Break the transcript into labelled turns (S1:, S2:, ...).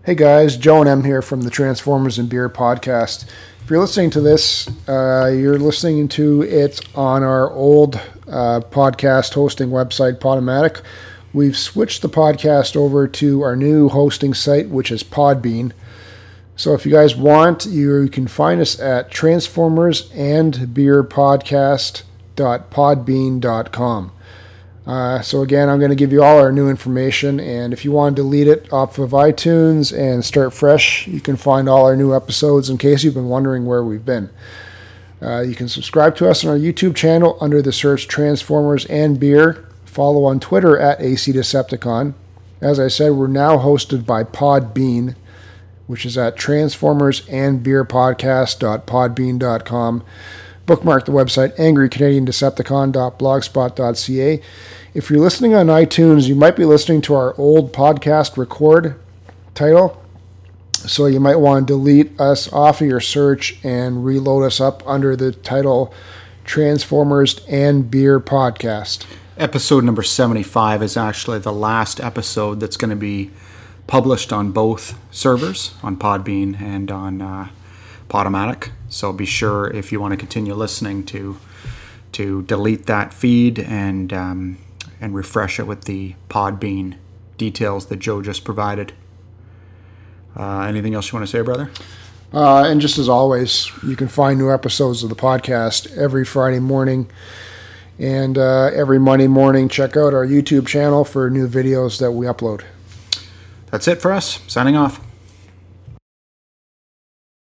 S1: Hey guys, Joe and M here from the Transformers and Beer podcast. If you're listening to this, you're listening to it on our old podcast hosting website, Podomatic. We've switched the podcast over to our new hosting site, which is Podbean. So if you guys want, you can find us at transformersandbeerpodcast.podbean.com. So again, I'm going to give you all our new information, and if you want to delete it off of iTunes and start fresh, you can find all our new episodes in case you've been wondering where we've been. You can subscribe to us on our YouTube channel under the search Transformers and Beer. Follow on Twitter at AC Decepticon. As I said, we're now hosted by Podbean, which is at transformersandbeerpodcast.podbean.com. Bookmark the website angrycanadiandecepticon.blogspot.ca. If you're listening on iTunes, you might be listening to our old podcast record title, so you might want to delete us off of your search and reload us up under the title Transformers and Beer Podcast.
S2: Episode number 75 is actually the last episode that's going to be published on both servers, on Podbean and on Podomatic. So be sure, if you want to continue listening, to delete that feed and refresh it with the Podbean details that Joe just provided. Anything else you want to say, brother?
S1: And just as always, you can find new episodes of the podcast every Friday morning. And every Monday morning, check out our YouTube channel for new videos that we upload.
S2: That's it for us. Signing off.